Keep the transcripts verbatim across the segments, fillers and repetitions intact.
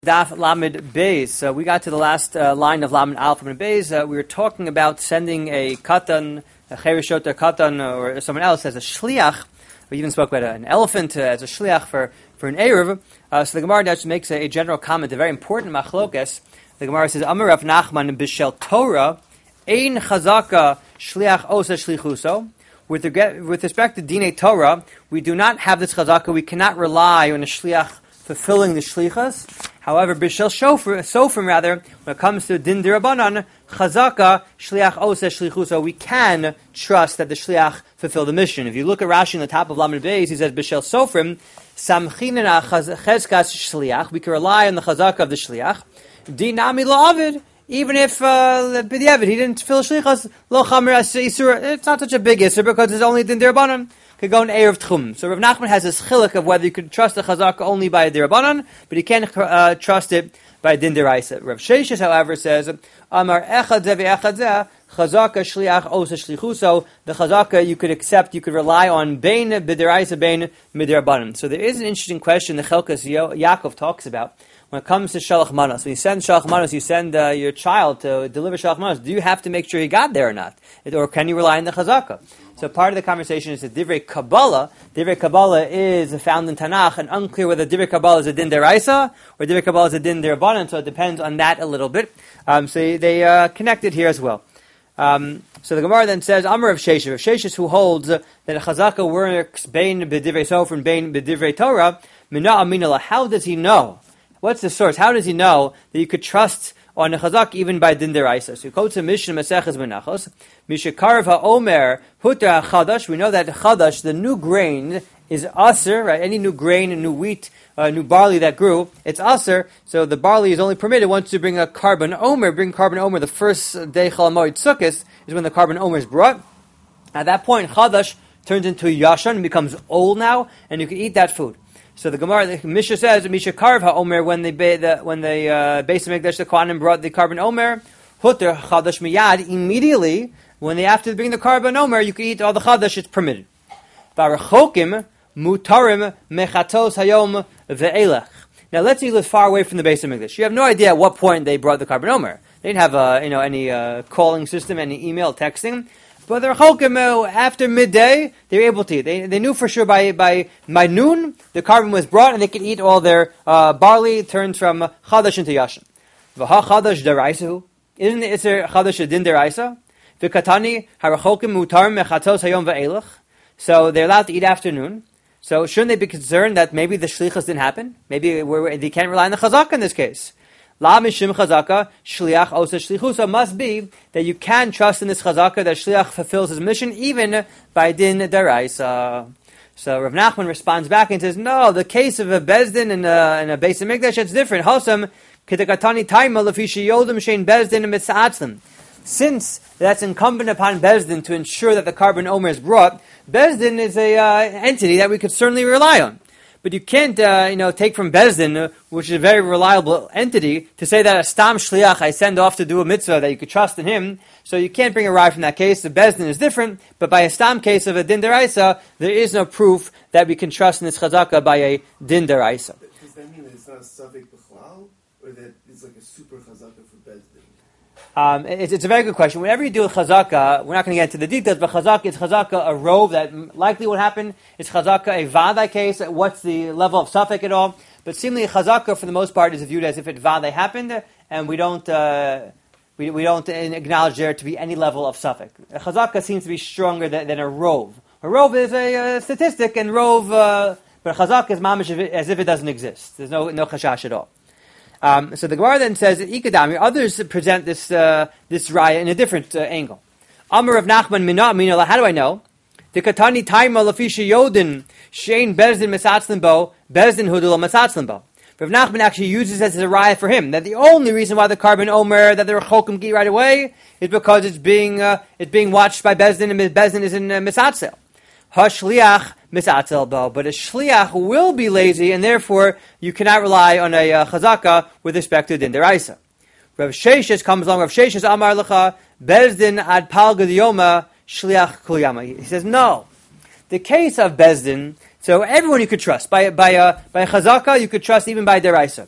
Daf Lamed Beis. So we got to the last uh, line of Lamed Alpha and Beis. Uh, we were talking about sending a katan, a cherishot katan, or someone else as a shliach. We even spoke about an elephant uh, as a shliach for, for an eruv. Uh, so the Gemara just makes a, a general comment, a very important machlokes. The Gemara says, Amar Rav Nachman b'shel Torah, ein chazaka shliach osa shlichuso. With, reg- with respect to Dinei Torah, we do not have this chazaka. We cannot rely on a shliach fulfilling the shlichas. However, b'shel sofrim, rather, when it comes to din dirabanan, chazaka shliach osa shlichuso, we can trust that the shliach fulfill the mission. If you look at Rashi on the top of Lamed Beis, he says b'shel sofrim samchinena chezkas shliach. We can rely on the chazaka of the shliach. Dinami la'avid. Even if uh, b'diavad he didn't fulfill shlichas, lo chamer isur. It's not such a big isur because it's only din dirabanan. Could go in Erev Tchum. So Rav Nachman has this chiluk of whether you could trust the chazaka only by a dirabanan, but he can't uh, trust it by a din deraisa. Rav Sheshes, however, says, Amar echad zeh ve'echad zeh, chazaka shliach osa shlichuso. The chazaka you could accept, you could rely on bein b'deraisa, bein midirabanan. So there is an interesting question the Chelkas Yaakov talks about when it comes to shalach manos. When you send shalach manos, you send uh, your child to deliver shalach manos. Do you have to make sure he got there or not? Or can you rely on the chazaka? So part of the conversation is that Divrei Kabbalah. Divrei Kabbalah is found in Tanakh, and unclear whether Divrei Kabbalah is a din deraisa or Divrei Kabbalah is a din derabanan. So it depends on that a little bit. Um, so they uh, connect it here as well. Um, so the Gemara then says, Amar of Sheshes, of Sheshes who holds uh, that a chazaka works bein b'divrei sofer and bein b'divrei Torah. Mina aminala. How does he know? What's the source? How does he know that you could trust on a chazak even by din deraisa? So you quote to Mishnah Maseches Menachos, Mishakarav ha'omer hutra chadash. We know that chadash, the new grain, is aser, right? Any new grain, new wheat, uh, new barley that grew, it's aser. So the barley is only permitted once you bring a carbon omer. Bring carbon omer. The first day Chol Hamoed Sukkos is when the carbon omer is brought. At that point, chadash turns into yashan and becomes old now, and you can eat that food. So the Gemara, the Mishnah says, Misha Karv HaOmer, when they the, when they uh, Beis Hamikdash the Kohanim brought the carbon Omer, Hutter Chadash Miyad, immediately when they after bring the carbon Omer, you can eat all the Chadash. It's permitted. Barachokim Mutarim Mechatos Hayom Ve'elech. Now let's say you live far away from the Beis Hamikdash. You have no idea at what point they brought the carbon Omer. They didn't have uh, you know any uh, calling system, any email, texting. But the Rechokim, after midday, they were able to eat. They, they knew for sure by, by by noon the carbon was brought and they could eat all their uh, barley. It turns from chadash into yashin. V'ha chadash deraisahu. Isn't it a chadash a din deraisa? V'katani harachokim mutarim mechatos hayom ve'elach. So they're allowed to eat afternoon. So shouldn't they be concerned that maybe the shlichus didn't happen? Maybe we're, they can't rely on the chazaka in this case. La mishim chazaka shliach osa shlichusa must be that you can trust in this chazaka that shliach fulfills his mission even by din deraisa. So Rav Nachman responds back and says, no, the case of a bezdin and a, and a Beis Hamikdash, it's different. Hosam kitakatani taima lefishi yodem shein bezdin mitzatzlim. Since that's incumbent upon bezdin to ensure that the carbon omer is brought, bezdin is a uh, entity that we could certainly rely on. But you can't, uh, you know, take from Bezdin, uh, which is a very reliable entity, to say that a stam shliach I send off to do a mitzvah that you could trust in him. So you can't bring a rye from that case. The Bezdin is different, but by a stam case of a din deraisa, there is no proof that we can trust in this chazaka by a din deraisa. Does that mean that it's not a safek b'chlal, or that it's like a super chazaka for Bezdin? Um, it's, it's a very good question. Whenever you do with chazaka, we're not going to get into the details, but chazaka, it's chazaka a rove that likely would happen. It's chazaka a vadai case. What's the level of suffix at all? But seemingly chazaka, for the most part, is viewed as if it vadai happened, and we don't uh, we, we don't acknowledge there to be any level of suffix. Chazaka seems to be stronger than, than a rove. A rove is a, a statistic, and rove, uh, but chazaka is mamish as if it doesn't exist. There's no no chashash at all. Um, so the Gemara then says that Ikadami, others present this uh, this raya in a different uh, angle. Amar of Nachman Mina Mina, how do I know? The Katani Taima Lafisha Yodin Shein Bezdin Mesatzlim Bo Bezdin Hudula Mesatzlim Bo. Rav Nachman actually uses this as a raya for him that the only reason why the carbon omer that the Rechokim get right away is because it's being uh, it's being watched by Bezdin and Bezdin is in uh, Mesatzel. Hashliach misatzel bo, but a shliach will be lazy, and therefore you cannot rely on a uh, chazaka with respect to din deraisa. Rav Sheshes comes along. Rav Sheshes amar lecha bezdin ad palga diyoma shliach kulyama. He says no. The case of bezdin, so everyone you could trust by by a by a chazaka you could trust even by deraisa.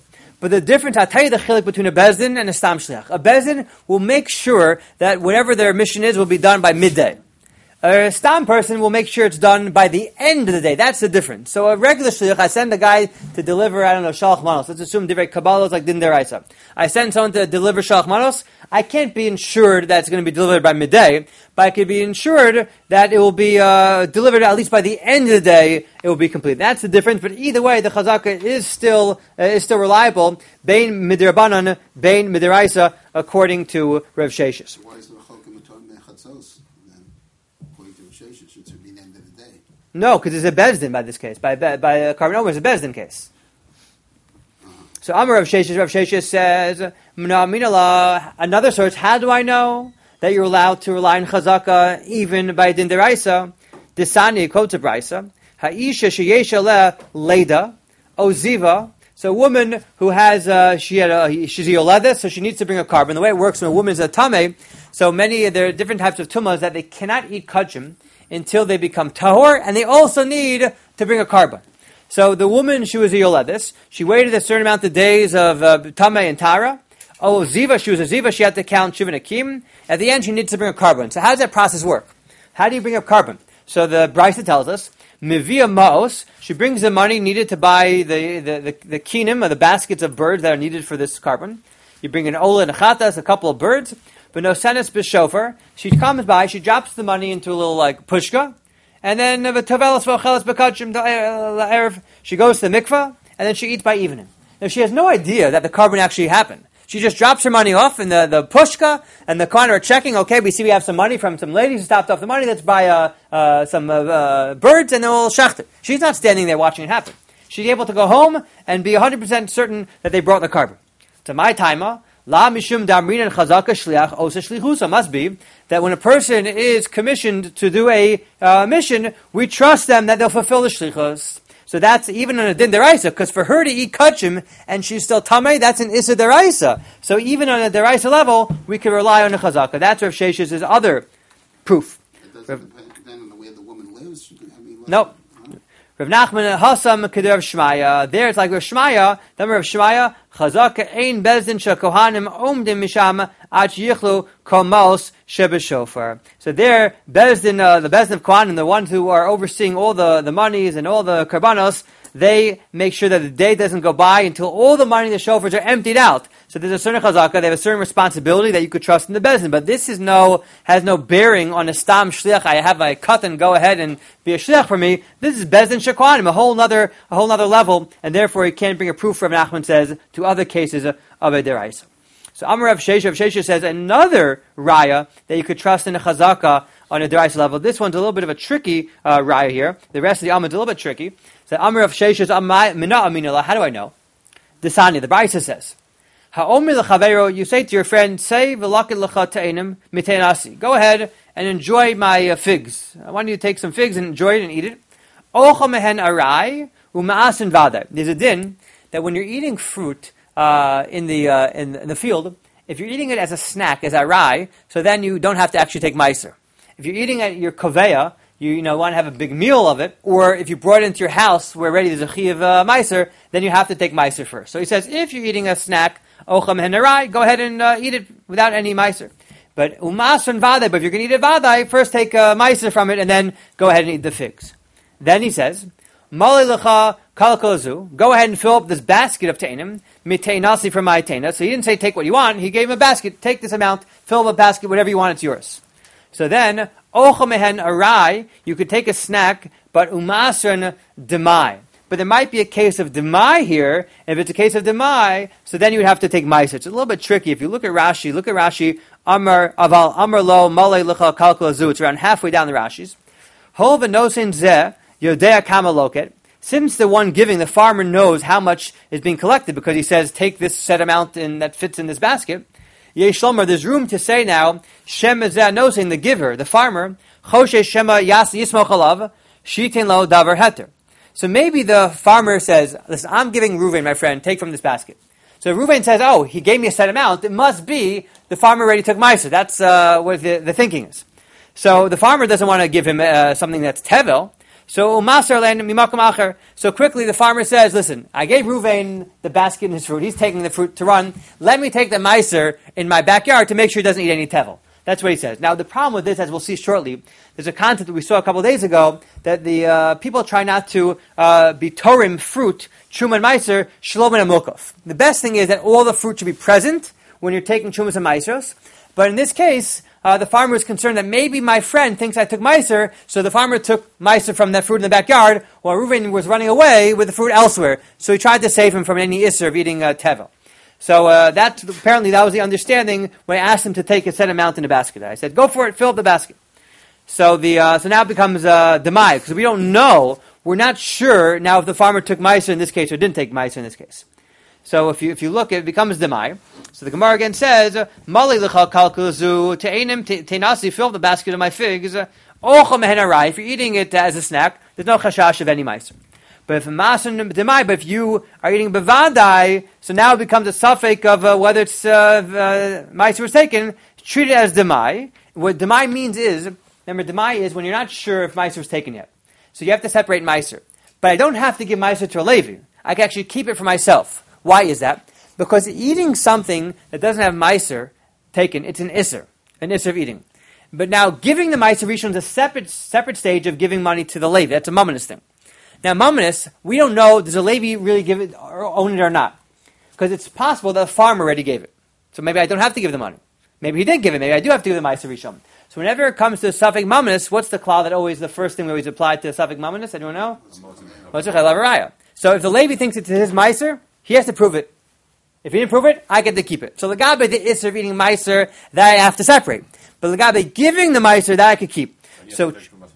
But the difference, I'll tell you the chilik between a bezdin and a stam shliach. A bezdin will make sure that whatever their mission is will be done by midday. A stam person will make sure it's done by the end of the day. That's the difference. So a regular shliach, I send a guy to deliver, I don't know, shalach manos. Let's assume divrei kabbalos like din deraisa. I send someone to deliver shalach manos. I can't be ensured that it's going to be delivered by midday, but I can be ensured that it will be uh, delivered at least by the end of the day. It will be complete. That's the difference. But either way, the chazaka is still uh, is still reliable. Bein midrabanan, bein midiraisa, according to Rav Sheshes. Why is the Rechokim Chatzos then? According to Rav Sheshes, it should be the end of the day. No, because it's a bezdin by this case. By by, by uh, Karban Omer, it's a bezdin case. So Amar Rav Sheshes, Rav Sheshes says, another source, how do I know that you're allowed to rely on chazaka even by din deraisa? Disani quotes a brisa, ha'isha sheyesha le leda, oziva. So a woman who has, uh, she had a, she's a yoledes, so she needs to bring a carbon. The way it works when a woman is a tameh, so many, there are different types of tumas that they cannot eat kachim until they become tahor, and they also need to bring a carbon. So the woman, she was a yoledes. She waited a certain amount of days of uh, tameh and tara. Oh, ziva, she was a ziva. She had to count shivan akim. At the end, she needs to bring a carbon. So how does that process work? How do you bring up carbon? So the brisa tells us, mivia maos. She brings the money needed to buy the the the, the kinim, or the baskets of birds that are needed for this carbon. You bring an ola and a chatas, a couple of birds. But no senes b'shofar. She comes by. She drops the money into a little like pushka. And then she goes to the mikvah, and then she eats by evening. Now she has no idea that the carbon actually happened. She just drops her money off in the, the pushka, and the kohen are checking, okay, we see we have some money from some ladies who stopped off the money, let's buy uh, uh, some uh, uh, birds, and then we'll shecht it. She's not standing there watching it happen. She's able to go home and be one hundred percent certain that they brought the carbon. To my timer, La mishum damrin and chazaka shliach osa shlichusa must be that when a person is commissioned to do a uh, mission, we trust them that they'll fulfill the shlichus. So that's even on a din deraisa, because for her to eat kachim and she's still tamei, that's an issa deraisa. So even on a deraisa level, we can rely on the chazaka. That's Rav Sheshes' other proof. It doesn't depend on where the woman lives. I mean, like, nope. Rav Nachman Hasam Keder Rav Shmaya. There it's like Rav Shmaya. Then Rav Shmaya Chazaka Ein Bezdin Shakohanim Omdim Misham Ach Yichlu Komos Shebeshofar. So there, Bezdin, uh, the Bezdin of Kohanim, the ones who are overseeing all the, the monies and all the karbanos, they make sure that the day doesn't go by until all the money in the shofars are emptied out. So there's a certain chazaka, they have a certain responsibility that you could trust in the bezdin. But this is no has no bearing on a stam shliach. I have a cut and go ahead and be a shliach for me. This is bezdin shekwanim, a whole other a whole other level, and therefore he can't bring a proof. Rav Nachman says to other cases of a deraisa. So Amar Rav Sheshes, Rav Sheshes says another raya that you could trust in a chazaka on a deraisa level. This one's a little bit of a tricky uh, raya here. The rest of the Amar is a little bit tricky. So Amar Rav Sheshes, Mina Aminala. How do I know? Desani, the Brisa says, Ha'omer l'chavero, you say to your friend, say v'lakit l'cha te'enim miteinasi. Go ahead and enjoy my uh, figs. I want you to take some figs and enjoy it and eat it. Ocha mehen arai u'ma'asin v'adai. There's a din that when you're eating fruit uh, in the uh, in, in the field, if you're eating it as a snack, as arai, so then you don't have to actually take meiser. If you're eating at your kaveya, you, you know, want to have a big meal of it, or if you brought it into your house where already there's a chi of uh, meiser, then you have to take meiser first. So he says, if you're eating a snack, ocham henarai, go ahead and uh, eat it without any meiser. But umasun vadai, but if you're going to eat a vadai, first take a meiser from it and then go ahead and eat the figs. Then he says, mali lecha kalkalazu, go ahead and fill up this basket of teinim, miteinasi from my teina. So he didn't say take what you want, he gave him a basket, take this amount, fill up a basket, whatever you want, it's yours. So then, ocha mehen arai, you could take a snack, but umasran demai. But there might be a case of demai here. If it's a case of demai, so then you would have to take meiser. It's a little bit tricky. If you look at Rashi, look at Rashi, Amar aval Amar lo malei lecha kalkalazu. It's around halfway down the Rashis. Hol v'nosin zeh yodea kama loket. Since the one giving, the farmer knows how much is being collected because he says, take this set amount in, that fits in this basket. Yeshlomer, there's room to say now, Shem Ezeh nosing, the giver, the farmer, Choshe Shema Yas Yismoch Alav, Shitin Lo Davar Heter. So maybe the farmer says, listen, I'm giving Reuven, my friend, take from this basket. So Reuven says, oh, he gave me a set amount, it must be the farmer already took meiser. That's uh, what the, the thinking is. So the farmer doesn't want to give him uh, something that's tevel, So umasar len mimakom acher. So quickly the farmer says, listen, I gave Ruvain the basket and his fruit. He's taking the fruit to run. Let me take the meiser in my backyard to make sure he doesn't eat any tevel. That's what he says. Now the problem with this, as we'll see shortly, there's a concept that we saw a couple of days ago, that the uh, people try not to uh, be torim fruit, truma and meiser, shalom and amukov. The best thing is that all the fruit should be present when you're taking trumas and meisers. But in this case, uh, the farmer is concerned that maybe my friend thinks I took meiser, so the farmer took meiser from that fruit in the backyard, while Reuven was running away with the fruit elsewhere. So he tried to save him from any isser of eating uh, tevel. So uh, that apparently that was the understanding when I asked him to take a set amount in the basket. I said, go for it, fill up the basket. So the uh, so now it becomes uh, demai, because we don't know, we're not sure now if the farmer took meiser in this case or didn't take meiser in this case. So if you if you look, it becomes demai. So the Gemara again says, "Mali lecha kalkuzu te'enim te'nasi, fill the basket of my figs. Ocha mehenarai. If you're eating it as a snack, there's no chashash of any meiser. But if masan demai, but if you are eating bevadai, so now it becomes a suffix of uh, whether it's uh, uh, meiser was taken. Treat it as demai. What demai means is, remember, demai is when you're not sure if meiser was taken yet. So you have to separate meiser. But I don't have to give meiser to a Levi. I can actually keep it for myself. Why is that? Because eating something that doesn't have meiser taken, it's an isser, an isser of eating. But now giving the meiser rishon is a separate separate stage of giving money to the Levi. That's a mumminus thing. Now mumminus, we don't know, does a Levi really give it or own it or not? Because it's possible that a farmer already gave it. So maybe I don't have to give the money. Maybe he did give it. Maybe I do have to give the meiser rishon. So whenever it comes to suffix mumminus, what's the klal that always, the first thing we always apply to suffix mumminus? Anyone know? So if the Levi thinks it's his meiser, he has to prove it. If he didn't prove it, I get to keep it. So the gabe the isser of eating meiser, that I have to separate. But the gabe giving the meiser, that I could keep. So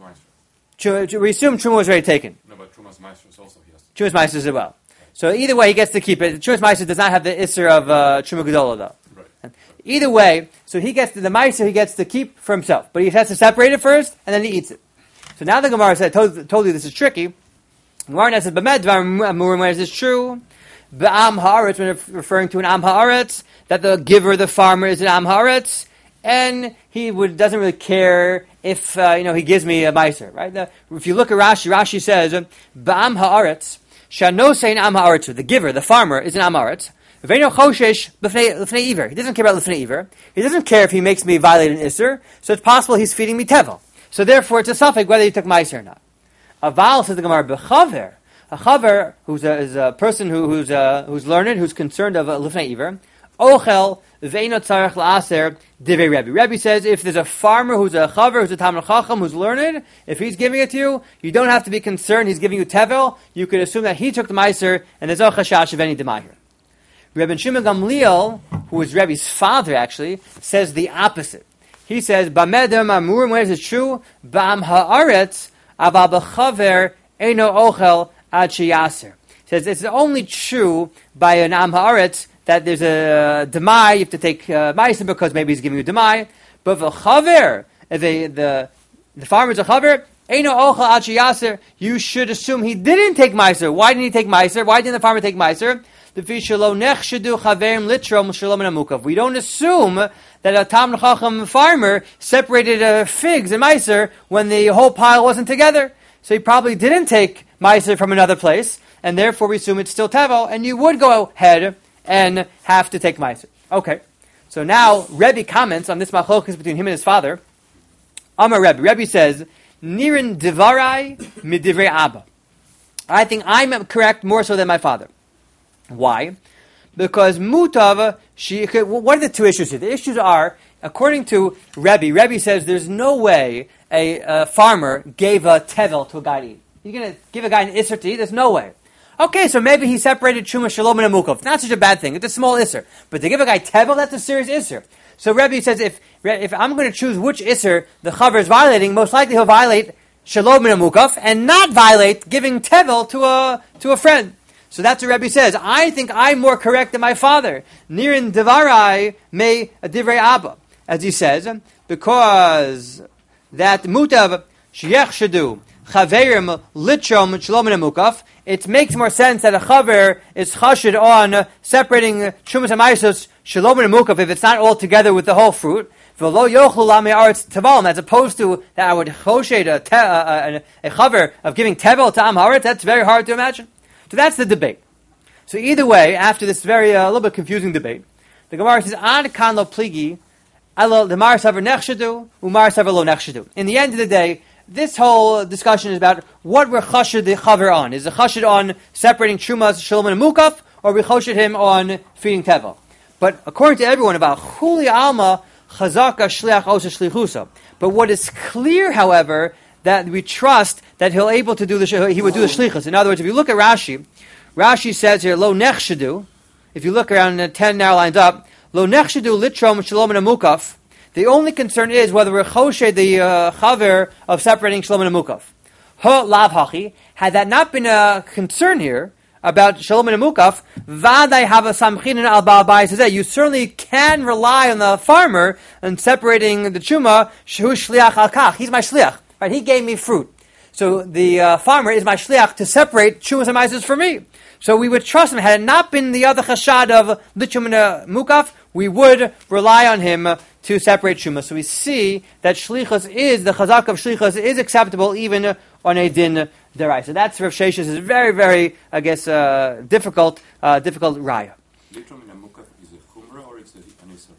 tr- tr- we assume truma was already taken. No, but trumas meiser is also he has to. Trumas meiser as well. So either way, he gets to keep it. Trumas meiser does not have the isser of uh, truma gedola though. Right. Either way, so he gets to, the meiser he gets to keep for himself, but he has to separate it first and then he eats it. So now the Gemara said, told, told you this is tricky. Gemara says, "B'med dvar is this true?" B'am haaretz, when referring to an am haaretz, that the giver, the farmer, is an am haaretz, and he would doesn't really care if uh, you know he gives me a meiser, right? The, if you look at Rashi, Rashi says, "B'am haaretz shanosein am haaretz." The giver, the farmer, is an am haaretz. V'eino choshesh l'fnei iver. He doesn't care about l'fnei iver. He doesn't care if he makes me violate an isser. So it's possible he's feeding me tevel. So therefore, it's a suffix whether he took meiser or not. Aval, says the Gemara, b'chaver. A chaver, who's a, is a person who, who's uh, who's learned, who's concerned of uh, lifnei iver. Ochel ve'ino tzarech la'aser divrei Rebbe. Rebbe says if there's a farmer who's a chaver, who's a talmid chacham, who's learned, if he's giving it to you, you don't have to be concerned. He's giving you tevel. You could assume that he took the meiser, and there's no chashash of any demai here. Rebbe Shimon Gamliel, who is Rebbe's father, actually says the opposite. He says b'medem amurim. Where is it true? B'am haaretz aval b'chaver eino ochel. Ad sheyaser. Says it's only true by an am haaretz that there's a demai, you have to take uh, meiser because maybe he's giving you demai. But the chaver, if the the the farmer's a chaver, eino ochel ad sheyaser, you should assume he didn't take meiser. Why didn't he take meiser? Why didn't the farmer take meiser? The fishalo nechshedu chaverim litrom shalom and amukav. We don't assume that a talmid chacham farmer separated uh, figs and meiser when the whole pile wasn't together. So he probably didn't take meiser from another place, and therefore we assume it's still tevel, and you would go ahead and have to take meiser. Okay, so now Rebbe comments on this machlokas between him and his father. Amar Rebbe. Rebbe says, "Nirin divarai midivrei Abba." I think I'm correct more so than my father. Why? Because mutav, she. What are the two issues here? The issues are, according to Rebbe, Rebbe says there's no way a, a farmer gave a tevel to a guy to eat. You're going to give a guy an isser to eat? There's no way. Okay, so maybe he separated truma shalom and amukov. Not such a bad thing. It's a small isser. But to give a guy tevel, that's a serious isser. So Rebbe says if if I'm going to choose which isser the chaver is violating, most likely he'll violate shalom and amukov and not violate giving tevel to a to a friend. So that's what Rebbe says. I think I'm more correct than my father. Nirin devarai me divrei Abba, as he says, because that mutav sheyech shadu chaverim litrom shalom and amukaf. It makes more sense that a chaver is chashid on separating trumas and meisos shalom and amukaf if it's not all together with the whole fruit. v'lo yochlu lamei aretz tevalim, as opposed to that I would choshed a, te, a, a, a chaver of giving tevel to am haaretz. That's very hard to imagine. So that's the debate. So either way, after this very uh, a little bit confusing debate, the Gemara says ad kan lo pligi, alo the mar saver nechshadu, umar saver lo nechshadu. In the end of the day, this whole discussion is about what we're chashid the chaver on. Is it chashid on separating trumas, shalom, and mukaf, or we chashid him on feeding tevel? But according to everyone, about chuli alma chazaka shliach osa shlichusa. But what is clear, however, that we trust that he'll able to do the he would do the shlichus. In other words, if you look at Rashi, Rashi says here lo nechshadu. If you look around the ten narrow lines up, lo nechshadu litrom shalom and mukaf. The only concern is whether we're choshe the uh, chaver of separating shalom and mukaf. Ha lav hachi. Had that not been a concern here about shalom and mukaf, vaday have a samchin al ba'abai says you certainly can rely on the farmer in separating the truma. Shehu shliach al kach. He's my shliach. Right? He gave me fruit. So the uh, farmer is my shliach to separate trumas and maizos for me. So we would trust him. Had it not been the other chashad of lichum and mukaf, we would rely on him to separate truma. So we see that shlichus is, the chazak of shlichus is acceptable even on a din derai. So that's Rav Sheshes is very, very, I guess, uh, difficult, uh, difficult raya. Lichum and mukaf is a chumrah or it's an isser?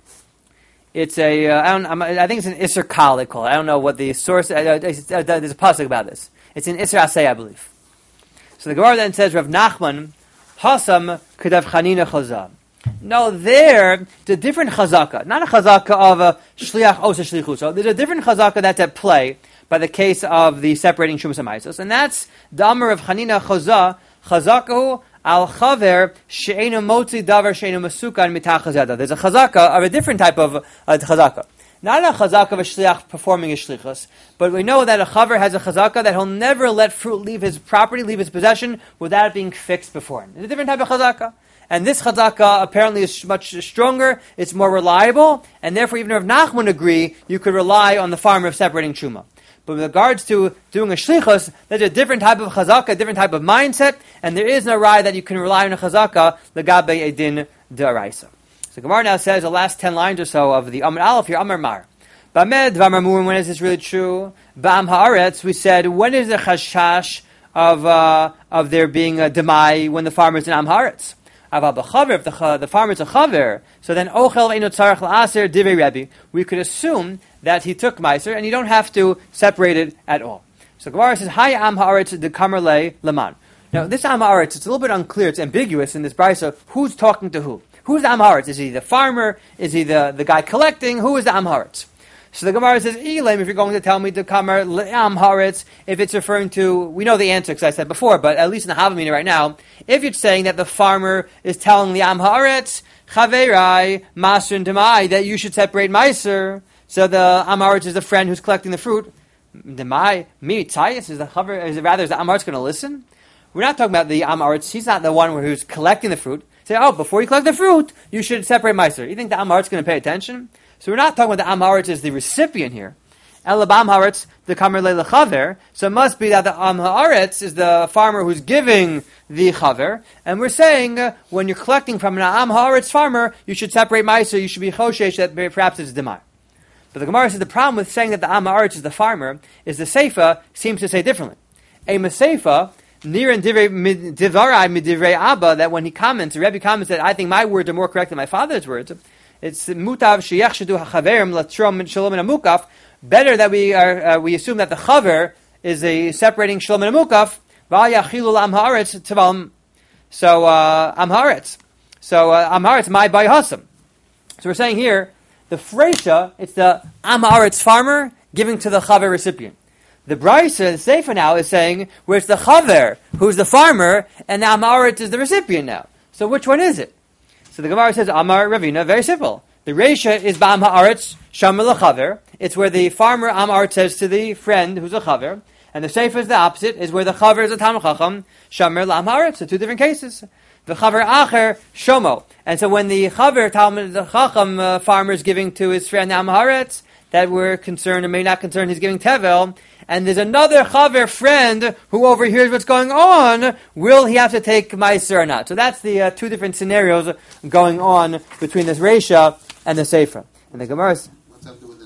It's a, uh, I, don't, I'm, I think it's an isser kal, they call it. I don't know what the source, uh, uh, uh, there's a pasuk about this. It's an isser asay, I believe. So the Gemara then says, Rav Nachman, Hasam Kedav Chanina Chazah. No, there, the different chazaka, not a chazaka of a shliach osa shlichus. So there's a different chazaka that's at play by the case of the separating shumas and maisos, and that's the Amar of Chanina Chazah, chazakahu al chaver she'enu motzi davar she'enu masukan mitach chazada. There's a chazaka of a different type of uh, chazaka. Not a chazaka of a shliach performing a shlichus, but we know that a chaver has a chazaka that he'll never let fruit leave his property, leave his possession, without it being fixed before him. It's a different type of chazaka. And this chazaka apparently is much stronger, it's more reliable, and therefore even if Nachman agree, you could rely on the farmer of separating truma. But with regards to doing a shlichus, there's a different type of chazaka, a different type of mindset, and there is no raya that you can rely on a chazaka, legabe edin de'araisa. The Gemara now says the last ten lines or so of the Amar Aleph here, Amar Mar. Bamed v'amar murim, when is this really true? Ba'am haaretz, we said, when is the chashash of uh, of there being a demai when the farmer is in am haaretz? Aval b'chaver, if the, the farmer is a chaver, so then ochel eino tzarech la'aser divrei Rebbe, we could assume that he took meiser and you don't have to separate it at all. So Gemara says, Hay am haaretz de kamer le leman. Now this am haaretz, it's a little bit unclear, it's ambiguous in this brisa, who's talking to who? Who's the am haaretz? Is he the farmer? Is he the, the guy collecting? Who is the am haaretz? So the Gemara says, Elam, if you're going to tell me to kamer am haaretz, if it's referring to, we know the answer because I said before, but at least in the Havamina right now, if you're saying that the farmer is telling the am haaretz, chaverai, maser and demai, that you should separate meiser, so the am haaretz is the friend who's collecting the fruit, demai, me, tzayis, is the chaver, is it rather, is the am haaretz going to listen? We're not talking about the am haaretz, he's not the one who's collecting the fruit. Say, oh, before you collect the fruit, you should separate meiser. You think the am haaretz is going to pay attention? So we're not talking about the am haaretz as the recipient here. Elab am haaretz, the kamer le lechaver. So it must be that the am haaretz is the farmer who's giving the chaver. And we're saying, uh, when you're collecting from an am haaretz farmer, you should separate meiser, you should be choshesh that perhaps it's demai. But the Gemara says the problem with saying that the am haaretz is the farmer is the Seifa seems to say differently. A Seifa, Nir and divarai midivrei Abba, that when he comments, the Rebbe comments that I think my words are more correct than my father's words. It's mutav sheyachshadu hachaverim latrom shalom and amukaf. Better that we are uh, we assume that the chaver is a separating shalom and amukaf. V'ayachilul am haaretz tvam. So uh, am haaretz. So uh, am haaretz my by hasam. So we're saying here the freisha, it's the am haaretz farmer giving to the chaver recipient. The Brisa, the Seifa now, is saying where it's the chaver who's the farmer and the am haaretz is the recipient now. So which one is it? So the Gemara says Amar Ravina, very simple. The Reisha is Ba'am haaretz Shamar lechaver. It's where the farmer am haaretz says to the friend who's a chaver, and the Seifa is the opposite, is where the chaver is a Talmud Chacham Shamar la'am haaretz. So two different cases. The chaver acher shomo, and so when the chaver Talmud the Chacham uh, farmer is giving to his friend am haaretz, that we're concerned or may not concerned, he's giving tevel. And there's another chaver friend who overhears what's going on. Will he have to take meiser or not? So that's the uh, two different scenarios going on between this Reisha and the Sefer. And the Gemara. What's that do with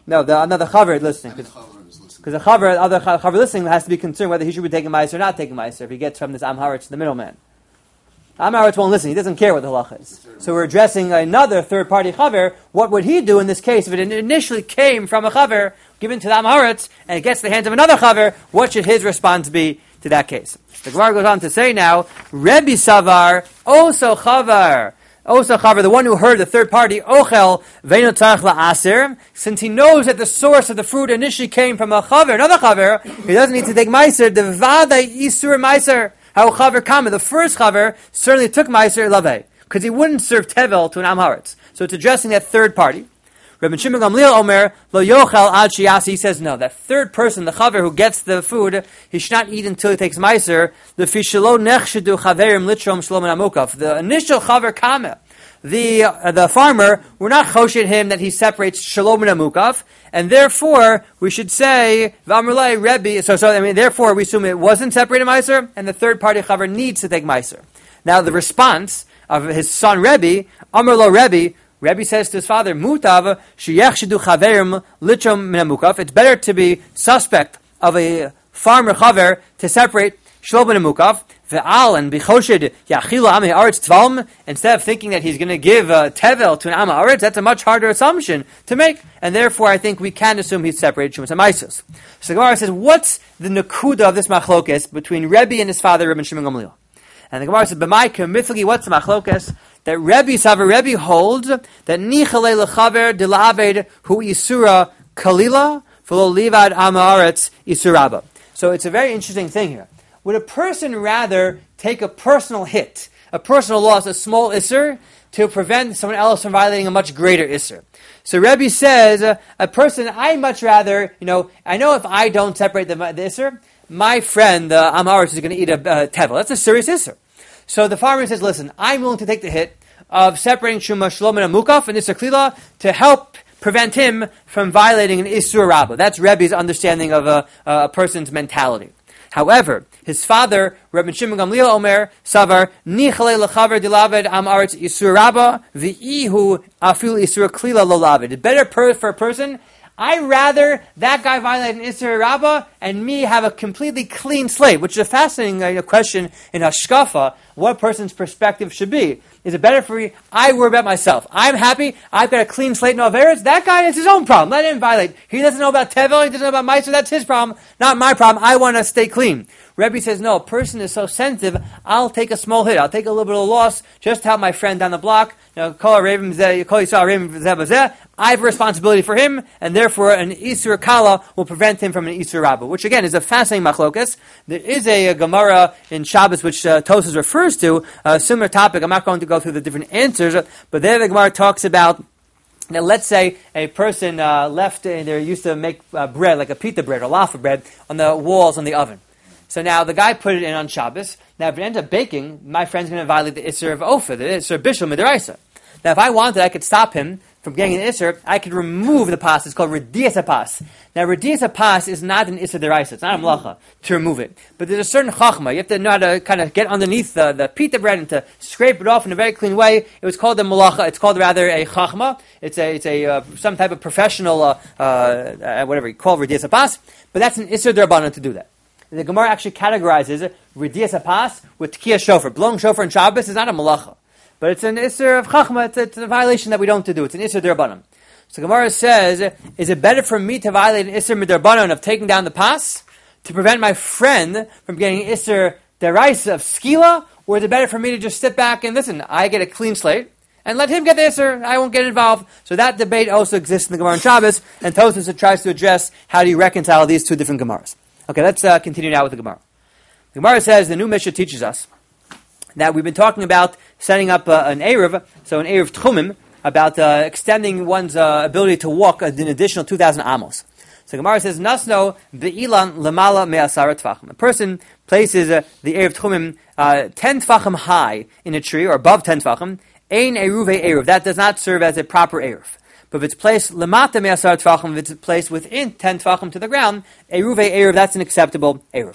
No, the another chaver listening. And the chaver is listening. Because the chaver, other chaver listening has to be concerned whether he should be taking ma'aser or not taking ma'aser if he gets from this am haaretz, the middleman. Am haaretz won't listen. He doesn't care what the halacha is. So we're addressing another third-party chaver. What would he do in this case if it initially came from a chaver given to the am haaretz and it gets to the hands of another chaver? What should his response be to that case? The Gemara goes on to say now, Rebbe Savar, also chaver. Also, chaver, the one who heard the third party, ochel veino tzarich la'aser, since he knows that the source of the fruit initially came from a chaver, another chaver, he doesn't need to take meiser. The vadai isur meiser. How chaver kama, the first chaver certainly took meiser lavei because he wouldn't serve tevel to an am haaretz. So it's addressing that third party. Rabbi Shimon Gamliel Omer lo yochel ad sheyasi. He says no. That third person, the chaver who gets the food, he should not eat until he takes meiser. The fishelo nechshedu chaverim litrom shlom amukaf. The initial chaver kama, the uh, the farmer, we're not choshed him that he separates shalom and amukaf, and therefore we should say v'amrulai Rebbe. So so I mean therefore we assume it wasn't separated meiser, and the third party chaver needs to take meiser. Now the response of his son Rebbe, Amrlo Rebbe. Rebbe says to his father, Mutav sheyechshedu chaverim litrom min amukaf. It's better to be suspect of a farmer chaver to separate shalom and amukaf. Ve'al and bichoshed yachila am haaretz tvalm. Instead of thinking that he's going to give uh, tevel to an am haaretz, that's a much harder assumption to make, and therefore I think we can assume he's separated shumas hamaisos. So the Gemara says, what's the nakuda of this machlokes between Rebbe and his father, Rabbi Shimon Gamliel? And the Gemara says, "B'mai kemiflagi." What's the machlokes? That Rebbe Savar Rebbe holds that nichalei lechaver dila'aved hu isura kalila v'lo livad am haaretz isuraba. So it's a very interesting thing here. Would a person rather take a personal hit, a personal loss, a small isser, to prevent someone else from violating a much greater isser? So Rebbe says, uh, a person, I much rather, you know, I know if I don't separate the, the isser, my friend, the uh, am haaretz, is going to eat a uh, tevel. That's a serious isser. So the farmer says, listen, I'm willing to take the hit of separating Shuma Shalom and Amukaf and Isser Klila to help prevent him from violating an Isur Rabba. That's Rebbe's understanding of a, a person's mentality. However, his father, Rabbi Shimon Gamliel Omer, Savar, Nichalei lechaver dilaved am haaretz Isur Rabba, v'ihu afil Isur Klila lo laved. It's better per, for a person, I'd rather that guy violate an Isser Rabba and me have a completely clean slate, which is a fascinating uh, question in Hashkafa, what a person's perspective should be. Is it better for me? I worry about myself. I'm happy. I've got a clean slate, no Averis. That guy is his own problem. Let him violate. He doesn't know about Tevel. He doesn't know about Meiser. That's his problem, not my problem. I want to stay clean. Rebbe says, no, a person is so sensitive, I'll take a small hit. I'll take a little bit of loss just to help my friend down the block. You know, call a Raven, call Yisrael Raven, I have a responsibility for him, and therefore an Isur Kala will prevent him from an Isur Rabba, which again is a fascinating machlokas. There is a, a Gemara in Shabbos which uh, Tosas refers to, a similar topic. I'm not going to go through the different answers, but there the Gemara talks about, now let's say a person uh, left, uh, they used to make uh, bread, like a pita bread or laffa bread, on the walls on the oven. So now the guy put it in on Shabbos. Now if it ends up baking, my friend's going to violate the Isser of Ofer, the Isser of Bishul Midaraisa. Now if I wanted, I could stop him from getting an Isser. I could remove the pas. It's called Redias HaPas. Now Redias HaPas is not an Isser Deraisa. It's not a Mlacha to remove it. But there's a certain Chachma. You have to know how to kind of get underneath the, the pita bread and to scrape it off in a very clean way. It was called a Malacha. It's called rather a Chachma. It's a, it's a uh, some type of professional, uh, uh, whatever you call Redias HaPas. But that's an Isser Derabanan to do that. The Gemara actually categorizes Redias HaPas with Tkiyah Shofar. Blowing Shofar in Shabbos is not a Malacha. But it's an Isser of Chachma. It's a, it's a violation that we don't to do. It's an Isser Derabanan. So Gemara says, is it better for me to violate an Isser Midarabanan of taking down the pas to prevent my friend from getting Isser Deraisa of Skila? Or is it better for me to just sit back and listen, I get a clean slate, and let him get the Isser, I won't get involved. So that debate also exists in the Gemara in Shabbos, and Tosafos tries to address how do you reconcile these two different Gemaras. Okay, let's uh, continue now with the Gemara. The Gemara says, the new Mishnah teaches us that we've been talking about setting up uh, an Erev, so an Erev Tchumim, about uh, extending one's uh, ability to walk an additional two thousand amos. So Gemara says, Nasno be'ilan lemala me'asara tvachim. A person places uh, the Erev Tchumim uh, ten tvachim high in a tree, or above ten tvachim, ein eruve Erev. That does not serve as a proper Erev. But if it's placed lemata me'asara tvachim, if it's placed within ten tvachim to the ground, eruve Erev, that's an acceptable Erev.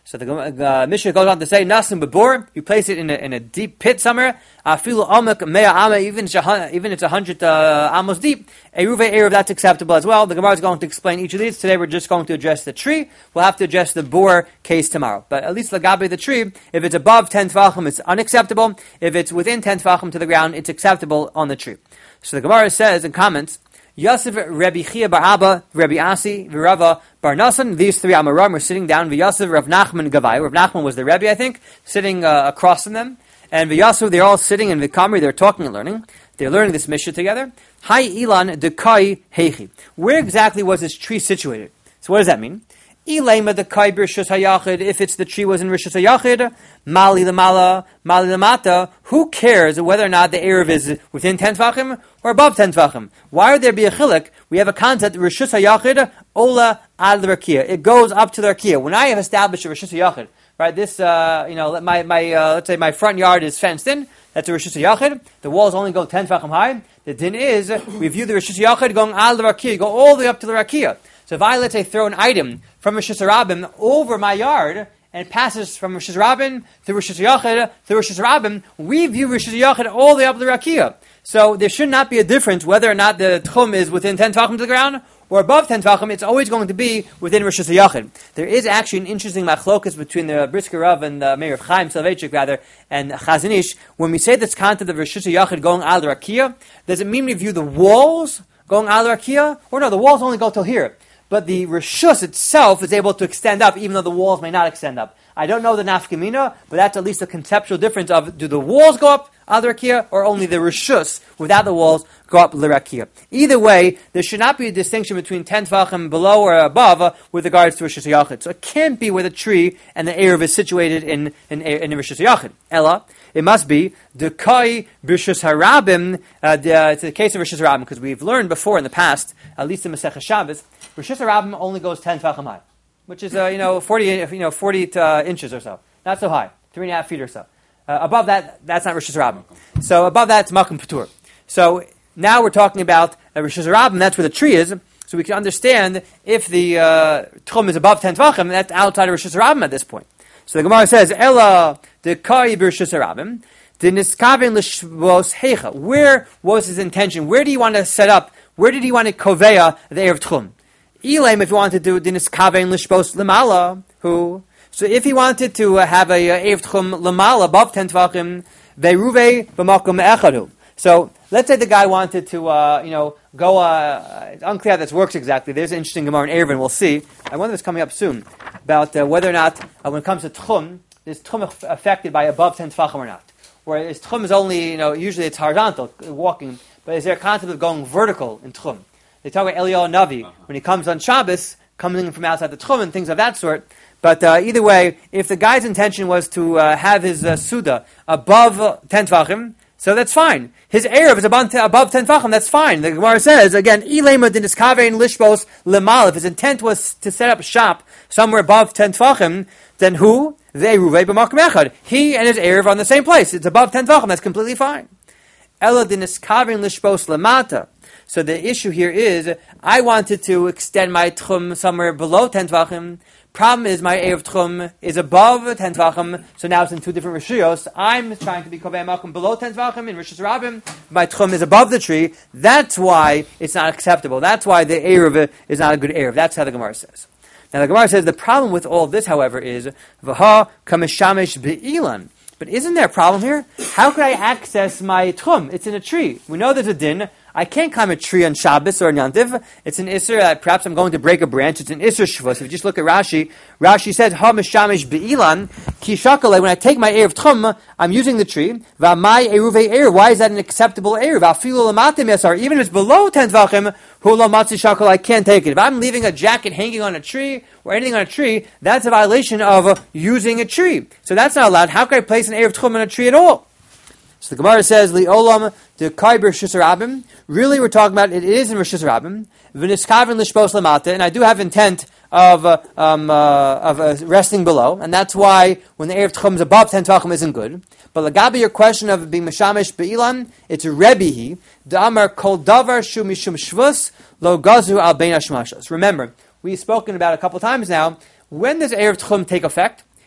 So the uh, Mishnah goes on to say, Nasim Babor, you place it in a, in a deep pit somewhere, Afilu Amak Mea Ama, even even it's a hundred uh, amos deep, Eruve Erev, that's acceptable as well. The Gemara is going to explain each of these. Today we're just going to address the tree. We'll have to address the bore case tomorrow. But at least Lagabe the tree, if it's above ten Tvachim, it's unacceptable. If it's within ten Tvachim to the ground, it's acceptable on the tree. So the Gemara says in comments, Yosef Rabbi Chia bar Abba, Rabbi Asi, Virava bar Nasan. These three Amoram were sitting down. Vyosef Rav Nachman Gavai. Rav Nachman was the Rebbe, I think, sitting uh, across from them. And Vyosef, they're all sitting in Vikamri. They're talking and learning. They're learning this Mishnah together. Hi Ilan Dekai Heichi. Where exactly was this tree situated? So what does that mean? Ilema the kai b'rishus hayachid. If it's the tree was in rishus hayachid, mali lamala, mali lamata. Who cares whether or not the erev is within ten tvachim or above ten tvachim? Why would there be a chilek? We have a concept rishus hayachid ola ad l'rakia. It goes up to the rakia. When I have established a rishus hayachid, right? This, uh, you know, my my uh, let's say my front yard is fenced in. That's a rishus hayachid. The walls only go ten tvachim high. The din is we view the rishus hayachid going ad l'rakia, go all the way up to the rakia. So if I, let's say, throw an item from Rosh Hashanah over my yard and it passes from Rosh Hashanah to Rosh Hashanah to Rosh Hashanah, we view Rosh Hashanah all the way up to the Rakia. So there should not be a difference whether or not the tchum is within ten tvachim to the ground or above ten tvachim. It's always going to be within Rosh Hashanah. There is actually an interesting machlokas between the Brisker Rav and the Meir of Chaim Soloveitchik, rather, and Chazon Ish. When we say this concept of Rosh Hashanah going al Rakia, does it mean we view the walls going al Rakia? Or no, the walls only go till here. But the reshus itself is able to extend up, even though the walls may not extend up. I don't know the nafkamina, but that's at least a conceptual difference of, do the walls go up al rakia, or only the reshus, without the walls, go up l'rakia. Either way, there should not be a distinction between ten tvachim below or above uh, with regards to reshus yachid. So it can't be where the tree and the erev is situated in in, in reshus yachid. Ella, it must be the kai b'rishus harabim. Uh, the, uh, it's the case of rishus harabim, because we've learned before in the past, at least in Masechah Shabbos, rishus harabim only goes ten tvachim high, which is uh, you know forty you know forty uh, inches or so, not so high, three and a half feet or so. Uh, above that, that's not rishus harabim. So above that, it's makom patur. So now we're talking about uh, rishus harabim. That's where the tree is. So we can understand if the uh, tchum is above ten tvachim, that's outside of rishus harabim at this point. So the Gemara says, Ella the kai b'rishus harabim, the niskaven l'shvos heicha. Where was his intention? Where do you want to set up? Where did he want to koveya the erev tchum? Elam, if he wanted to do the niskaven l'shvos lemala, who? So if he wanted to uh, have a uh, erev tchum lemala above ten tvachim, ve'ruve b'makom echadu. So let's say the guy wanted to, uh, you know, go. Uh, it's unclear how this works exactly. There's an interesting Gemara in Eruvin. We'll see. I wonder if it's coming up soon about uh, whether or not, uh, when it comes to tchum, is tchum affected by above ten tefachim or not? Whereas tchum is only, you know, usually it's horizontal, walking. But is there a concept of going vertical in tchum? They talk about Eliyahu Navi uh-huh. when he comes on Shabbos, coming from outside the tchum and things of that sort. But uh, either way, if the guy's intention was to uh, have his uh, suda above uh, ten tefachim, so that's fine. His erev is above, above ten tefachim, that's fine. The Gemara says, again, Ilema din iskavein lishbos lemal. If his intent was to set up shop somewhere above ten tefachim, then who? Ve'eruvei b'makom echad. He and his erev are in the same place. It's above ten tefachim, that's completely fine. Ela din iskavein lishbos lemata. So the issue here is, I wanted to extend my tchum somewhere below ten tvachim. Problem is, my erev tchum is above ten tvachim, so now it's in two different rishuyos. I'm trying to be kovei makom below ten tvachim in rishus rabim. My tchum is above the tree. That's why it's not acceptable. That's why the erev is not a good erev. That's how the Gemara says. Now the Gemara says the problem with all of this, however, is v'ha kameshamesh be'ilan. But isn't there a problem here? How could I access my tchum? It's in a tree. We know there's a din. I can't climb a tree on Shabbos or on Yantiv. It's an Isser. Uh, perhaps I'm going to break a branch. It's an Isser Shvus. If you just look at Rashi, Rashi says, Ha mishamish be'ilan, ki shakale. When I take my erev tchum, I'm using the tree. V'amai eruve erev. Why is that an acceptable erev? V'afilu lamatim yasar. Even if it's below ten tvachim, hu lo matzi shakal, I can't take it. If I'm leaving a jacket hanging on a tree or anything on a tree, that's a violation of uh, using a tree. So that's not allowed. How can I place an erev tchum on a tree at all? So the Gemara says, Li olam de kai b'rishus rabim. Really, we're talking about it is in rishus rabim. V'niskaven lishpos lamata, and I do have intent of uh, um, uh, of uh, resting below, and that's why when the erev tchum is above ten tvachim isn't good. But lagabi, your question of being mashamish be'ilan, it's rebihi da'amar kol davar shu mishum shvus lo gazu al bein hashmashos. Remember, we've spoken about a couple times now. When does erev tchum take effect?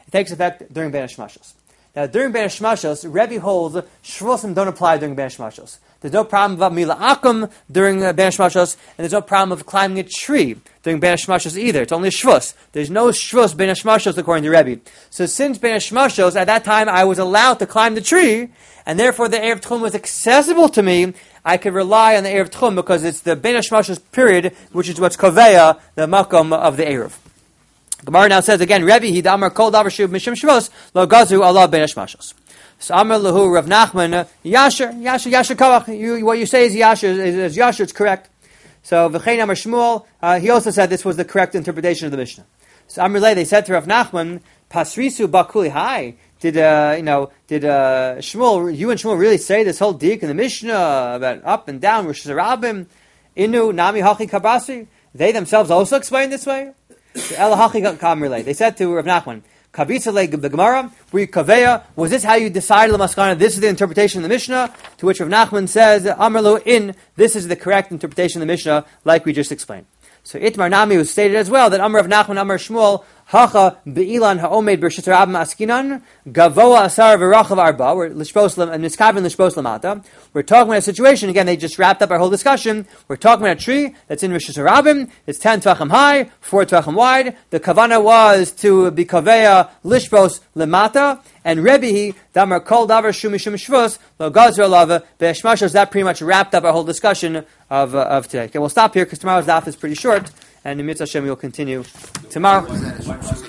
it takes effect during Ben Hashmashos. Now, during Ben Hashmashos, Rebbe holds Shvusim don't apply during Ben Hashmashos. There's no problem of Mila Akum during uh, Ben Hashmashos, and there's no problem of climbing a tree during Ben Hashmashos either. It's only a Shvus. There's no Shvus Ben Hashmashos according to Rebbe. So since Ben Hashmashos, at that time I was allowed to climb the tree, and therefore the Erev Tchum was accessible to me, I could rely on the Erev Tchum because it's the Ben Hashmashos period, which is what's Koveya, the Makom of the Erev. Gemara now says again, Rebbe, he damar kol davar shuv mishum shvos, lo gazu Allah ben hashmashos. So Amar lahu Rav Nachman, Yasher, Yasher, Yasher kavach. You, what you say is Yasher, is, is Yasher, it's correct. So V'chein Amar Shmuel, uh, he also said this was the correct interpretation of the Mishnah. So Amar Lei, they said to Rav Nachman, Pasrisu bakuli hai. Did uh, you know? Did uh, Shmuel, you and Shmuel really say this whole dik in the Mishnah about up and down Rosh Hashanah? Inu nami hachi kabasi. They themselves also explain this way. They said to Rav Nachman, Kavitza le Gemara, were you kaveya? Was this how you decided l'maskana? This is the interpretation of the Mishnah. To which Rav Nachman says, Amarlo in. This is the correct interpretation of the Mishnah, like we just explained. So Itmar Nami was stated as well that Amar Rav Nachman, Amar Shmuel, Hacha be'ilan ha'omed b'rshit rabim askinan gavoa asar v'rachav arba. We're lishpos and niskavin lishpos lamata. We're talking about a situation. Again, they just wrapped up our whole discussion. We're talking about a tree that's in rishit rabim. It's ten tvachim high, four tvachim wide. The kavana was to be kaveya lishpos lamata. And Rebbe damar kol davar shum mishum shvus lo gazer lava be'eshmashos. That pretty much wrapped up our whole discussion of uh, of today. Okay, we'll stop here because tomorrow's daf is pretty short. And in Mitzvah Hashem, we'll continue tomorrow.